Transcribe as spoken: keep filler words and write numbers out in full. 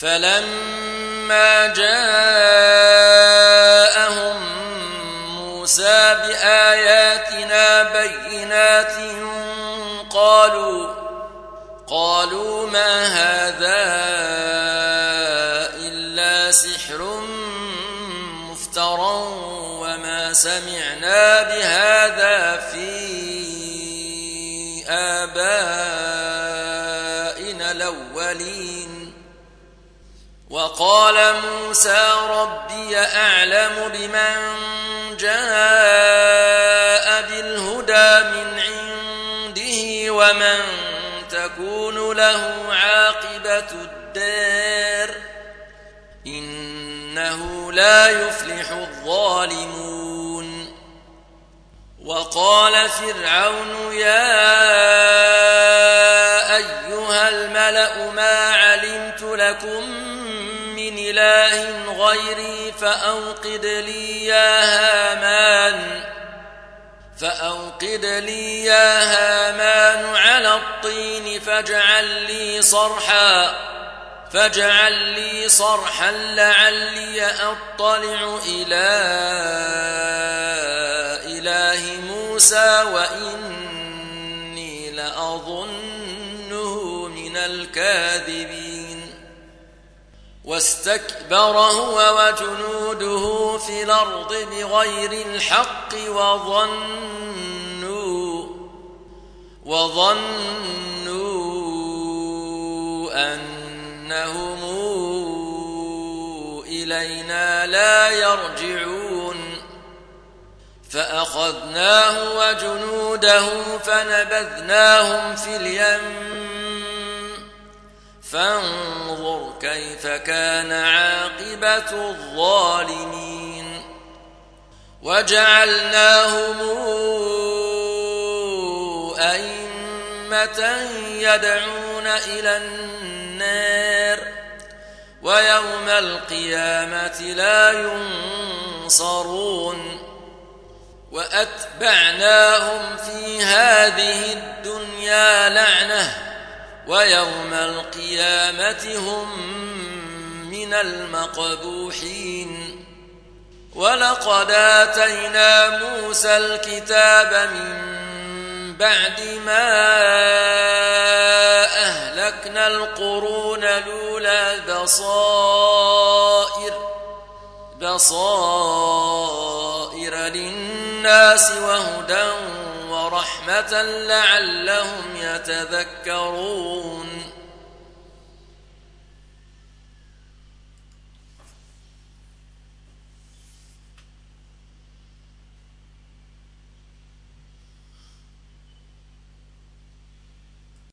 فلما جاءهم موسى بآياتنا بينات قالوا قالوا ما هذا إلا سحر مفترى وما سمعنا بهذا في آبائنا الأولين. وقال موسى ربي أعلم بمن جاء بالهدى من عنده ومن تكون له عاقبة الدار إنه لا يفلح الظالمون. وقال فرعون يا أيها الملأ ما علمت لكم من إله غيري فأوقد لي يا هامان فأوقد لي يا هامان على الطين فاجعل لي صرحا فاجعل لي صرحا لعلي أطلع إلى إله موسى وإني لأظنه من الكاذبين. واستكبر هو وجنوده في الأرض بغير الحق وظنوا وظنوا أنهم إلينا لا يرجعون. فأخذناه وجنوده فنبذناهم في اليم فانظر كيف كان عاقبة الظالمين. وجعلناهم أئمة يدعون إلى النار ويوم القيامة لا ينصرون. وأتبعناهم في هذه الدنيا لعنة ويوم القيامة هم من المقبوحين. ولقد آتينا موسى الكتاب من بعد ما أهلكنا القرون الأولى بصائر بصائر للناس وهدى ورحمة لعلهم يتذكرون.